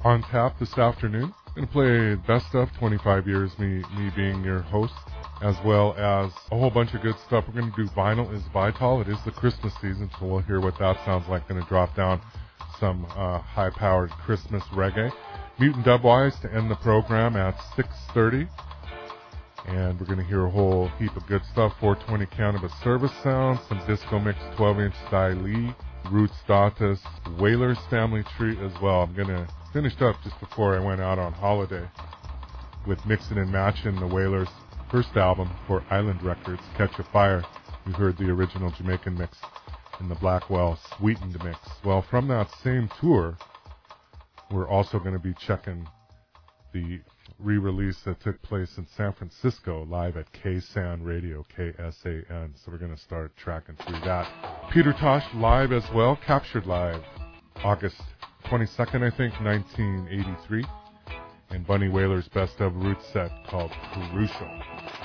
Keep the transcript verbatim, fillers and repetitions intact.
on tap this afternoon. Going to play Best of twenty-five years, me me being your host, as well as a whole bunch of good stuff. We're going to do Vinyl is Vital. It is the Christmas season, so we'll hear what that sounds like. Going to drop down some uh, high-powered Christmas reggae. Mutant Dubwise to end the program at six thirty. And we're going to hear a whole heap of good stuff. four twenty Cannabis Service Sounds, some Disco Mix twelve-inch Style, Roots Datas, Whalers Family Tree as well. I'm going to finish up just before I went out on holiday with mixing and matching the Whalers' first album for Island Records, Catch a Fire. We heard the original Jamaican mix in the Blackwell sweetened mix. Well, from that same tour, we're also going to be checking the re-release that took place in San Francisco live at K-San Radio, K S A N. So we're going to start tracking through that. Peter Tosh live as well, captured live August twenty-second, I think, nineteen eighty-three. And Bunny Wailer's Best of Roots set called Crucial.